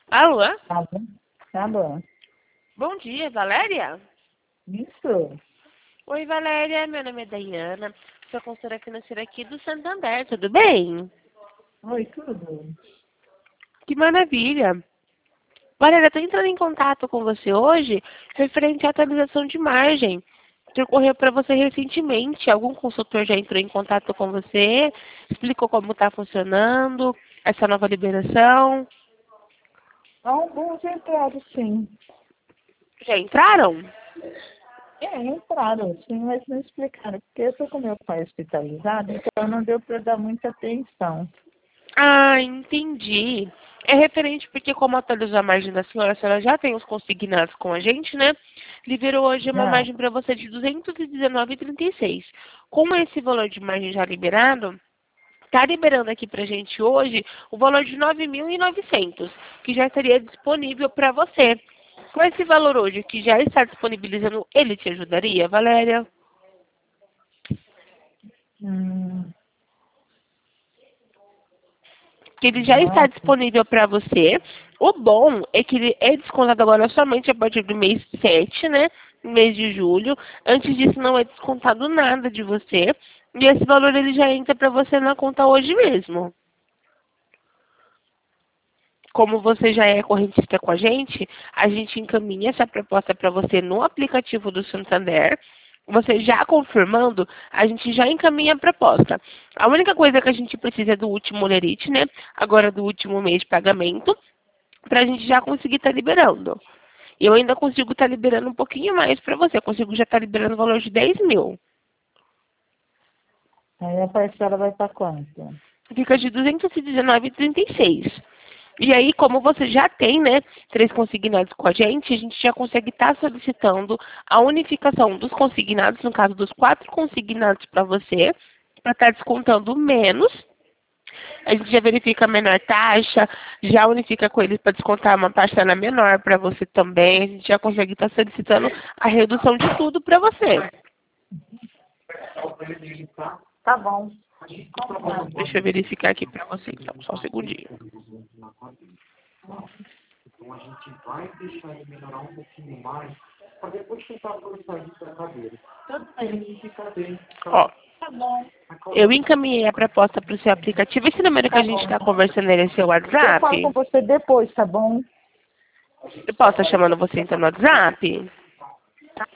Alô? Tá bom? Tá bom. Bom dia, Valéria? Isso. Oi, Valéria. Meu nome é Dayana. Sou consultora financeira aqui do Santander. Tudo bem? Oi, tudo. Que maravilha. Valéria, estou entrando em contato com você hoje referente à atualização de margem que ocorreu para você recentemente. Algum consultor já entrou em contato com você? Explicou como está funcionando essa nova liberação? Alguns entraram, sim. Já entraram? Entraram, sim, mas não explicaram. Porque eu estou com meu pai hospitalizado, então não deu para dar muita atenção. Ah, entendi. É referente porque como atualizou a margem da senhora, a senhora já tem os consignados com a gente, né? Liberou hoje uma Já. margem para você de 219,36. Com esse valor de margem já liberado, está liberando aqui para a gente hoje o valor de 9.900, que já estaria disponível para você. Com esse valor hoje, que já está disponibilizando, ele te ajudaria, Valéria? Hum, Que ele já está nossa. disponível para você. O bom é que ele é descontado agora somente a partir do mês 7, né? Mês de julho. Antes disso não é descontado nada de você. E esse valor ele já entra para você na conta hoje mesmo. Como você já é correntista com a gente encaminha essa proposta para você no aplicativo do Santander. Você já confirmando, a gente já encaminha a proposta. A única coisa que a gente precisa é do último lerite, né? Agora do último mês de pagamento, para a gente já conseguir estar liberando. Eu ainda consigo estar liberando um pouquinho mais para você. Eu consigo já estar liberando o valor de 10 mil. Aí a parcela vai para quanto? Fica de 219,36. E aí, como você já tem, né, 3 consignados com a gente já consegue estar solicitando a unificação dos consignados, no caso dos 4 consignados para você, para estar descontando menos. A gente já verifica a menor taxa, já unifica com eles para descontar uma parcela menor para você também. A gente já consegue estar solicitando a redução de tudo para você. Tá bom. Deixa eu verificar aqui para você, então, só um segundinho. Então a gente vai deixar ele melhorar um pouquinho mais para depois tentar forçar isso da cadeira. Tanto para ele ficar bem. Ó, Tá bom. eu encaminhei a proposta para o seu aplicativo. Esse número que a Tá gente bom. está conversando, ele é seu Eu falo WhatsApp? com você depois, tá bom? Eu posso estar chamando você então no WhatsApp?